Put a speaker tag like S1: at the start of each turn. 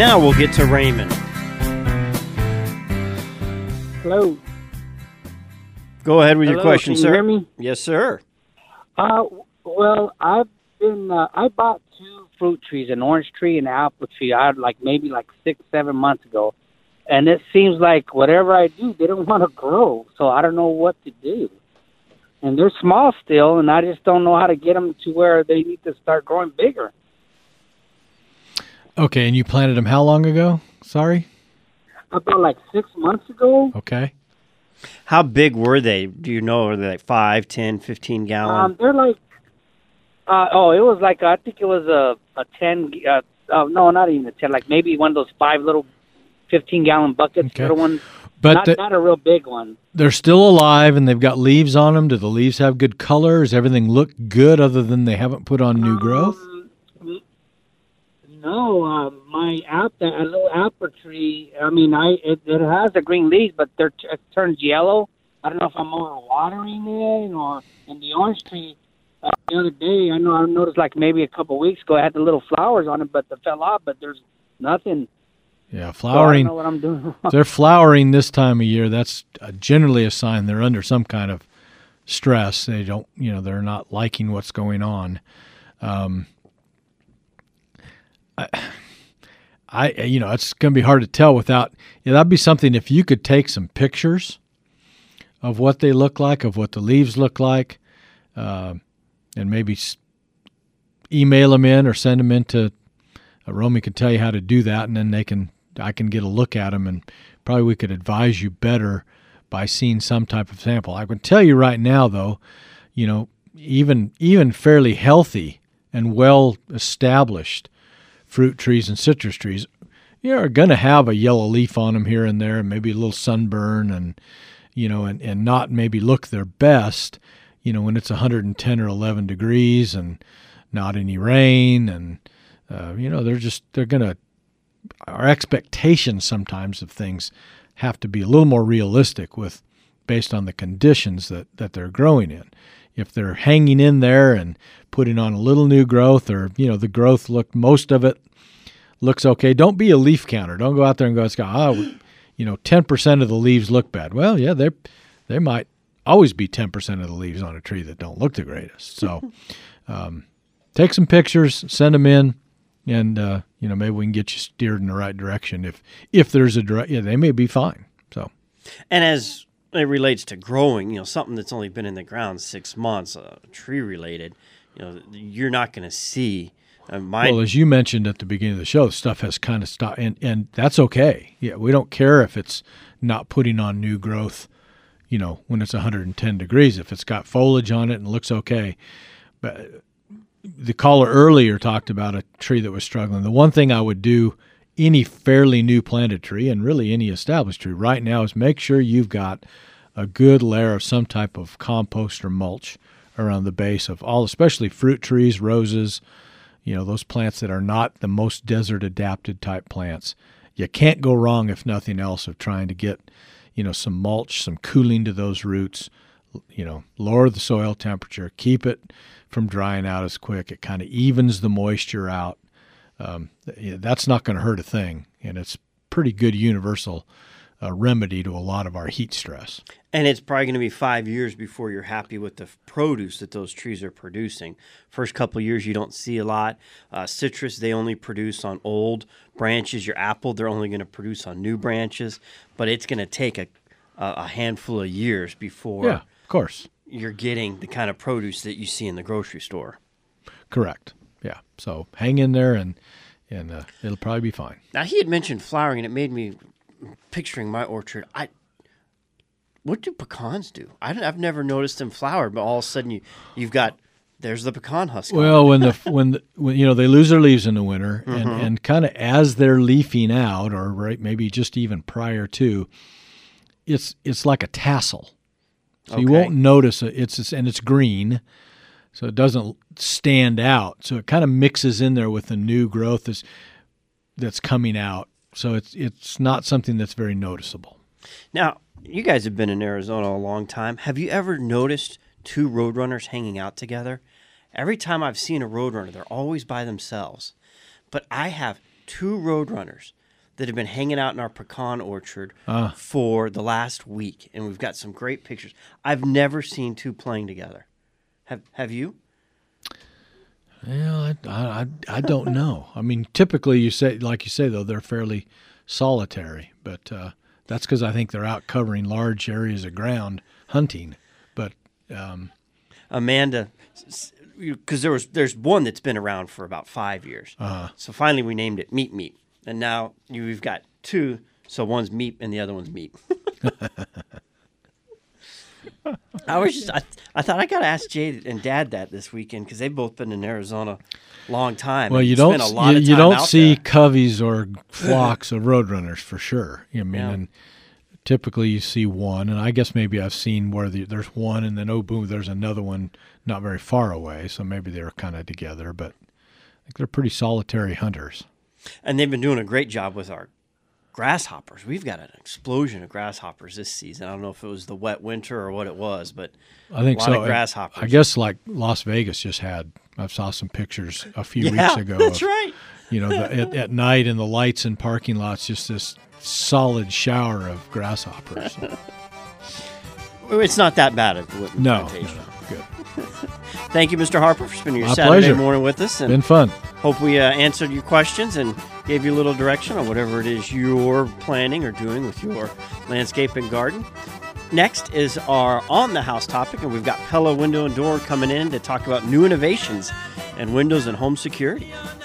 S1: now we'll get to Raymond.
S2: Hello.
S1: Go ahead with your question,
S2: can
S1: sir.
S2: You hear me?
S1: Yes, sir.
S2: Well, I've been. I bought 2 fruit trees, an orange tree and an apple tree. I had maybe 6-7 months ago, and it seems like whatever I do, they don't want to grow. So I don't know what to do. And they're small still, and I just don't know how to get them to where they need to start growing bigger.
S3: Okay, and you planted them how long ago? Sorry?
S2: About 6 months ago.
S3: Okay.
S1: How big were they? Do you know? Were they 5, 10, 15 gallon?
S2: They're it was I think it was a 10. No, not even a 10. Maybe one of those 5 little 15-gallon buckets,
S3: Okay.
S2: little ones.
S3: But
S2: not a real big one.
S3: They're still alive, and they've got leaves on them. Do the leaves have good color? Does everything look good other than they haven't put on new growth?
S2: No, my a little apple tree. I mean, it has the green leaves, but it turns yellow. I don't know if I'm overwatering it or. And the orange tree, the other day, I noticed maybe a couple of weeks ago, I had the little flowers on it, but they fell off. But there's nothing.
S3: Yeah, flowering.
S2: So I don't know what I'm doing.
S3: If they're flowering this time of year, that's generally a sign they're under some kind of stress. They don't, they're not liking what's going on. It's going to be hard to tell without. That'd be something if you could take some pictures of what they look like, of what the leaves look like, and maybe email them in or send them in to Romy can tell you how to do that, and then I can get a look at them, and probably we could advise you better by seeing some type of sample. I can tell you right now, though, even fairly healthy and well established fruit trees and citrus trees, are going to have a yellow leaf on them here and there, and maybe a little sunburn, and and not maybe look their best, when it's 110 or 11 degrees and not any rain, and they're going to. Our expectations sometimes of things have to be a little more realistic based on the conditions that they're growing in. If they're hanging in there and putting on a little new growth, or the growth most of it looks okay. Don't be a leaf counter. Don't go out there and go, 10% of the leaves look bad. Well, yeah, there might always be 10% of the leaves on a tree that don't look the greatest. So take some pictures, send them in, and maybe we can get you steered in the right direction. If there's they may be fine. So,
S1: and as it relates to growing, something that's only been in the ground 6 months, tree related, you're not going to see.
S3: Well, as you mentioned at the beginning of the show, stuff has kind of stopped, and that's okay. Yeah, we don't care if it's not putting on new growth, when it's 110 degrees. If it's got foliage on it and looks okay. But the caller earlier talked about a tree that was struggling. The one thing I would do, any fairly new planted tree, and really any established tree right now, is make sure you've got a good layer of some type of compost or mulch around the base of all, especially fruit trees, roses, those plants that are not the most desert adapted type plants. You can't go wrong, if nothing else, of trying to get, some mulch, some cooling to those roots, lower the soil temperature, keep it from drying out as quick. It kind of evens the moisture out. That's not going to hurt a thing, and it's pretty good universal remedy to a lot of our heat stress.
S1: And it's probably going to be 5 years before you're happy with the produce that those trees are producing. First couple of years, you don't see a lot. Citrus, they only produce on old branches. Your apple, they're only going to produce on new branches. But it's going to take a handful of years before
S3: of course,
S1: you're getting the kind of produce that you see in the grocery store.
S3: Correct. Yeah. So hang in there, and it'll probably be fine.
S1: Now, he had mentioned flowering, and it made me picturing my orchard. What do pecans do? I've never noticed them flower, but all of a sudden you've got there's the pecan husk.
S3: Well, when they lose their leaves in the winter, and kind of as they're leafing out, or maybe just even prior to, it's like a tassel. So you won't notice it. It's green, so it doesn't stand out. So it kind of mixes in there with the new growth that's coming out. So it's not something that's very noticeable.
S1: Now, you guys have been in Arizona a long time. Have you ever noticed 2 roadrunners hanging out together? Every time I've seen a roadrunner, they're always by themselves. But I have 2 Roadrunners that have been hanging out in our pecan orchard for the last week, and we've got some great pictures. I've never seen 2 playing together. Have you?
S3: Yeah, I don't know. I mean, typically you say, like you say, though, they're fairly solitary, but that's because I think they're out covering large areas of ground hunting. But
S1: Amanda, because there's one that's been around for about 5 years. So finally we named it Meep Meep, and now we've got 2. So one's Meep and the other one's Meep. I thought I got to ask Jade and Dad that this weekend because they've both been in Arizona a long time.
S3: Well, you don't see coveys or flocks of roadrunners for sure. I mean, and typically you see one, and I guess maybe I've seen where there's one, and then boom, there's another one not very far away. So maybe they're kind of together, but I think they're pretty solitary hunters.
S1: And they've been doing a great job with our grasshoppers. We've got an explosion of grasshoppers this season. I don't know if it was the wet winter or what it was, but
S3: I think
S1: a lot of grasshoppers.
S3: I guess like Las Vegas just had. I saw some pictures a few weeks ago.
S1: That's right.
S3: At night in the lights in parking lots, just this solid shower of grasshoppers.
S1: It's not that bad of a
S3: No, good.
S1: Thank you, Mr. Harper, for spending your
S3: My
S1: Saturday
S3: pleasure.
S1: morning with us. And
S3: been fun.
S1: Hope we answered your questions and gave you a little direction on whatever it is you're planning or doing with your landscape and garden. Next is our On the House topic, and we've got Pella Window and Door coming in to talk about new innovations in windows and home security.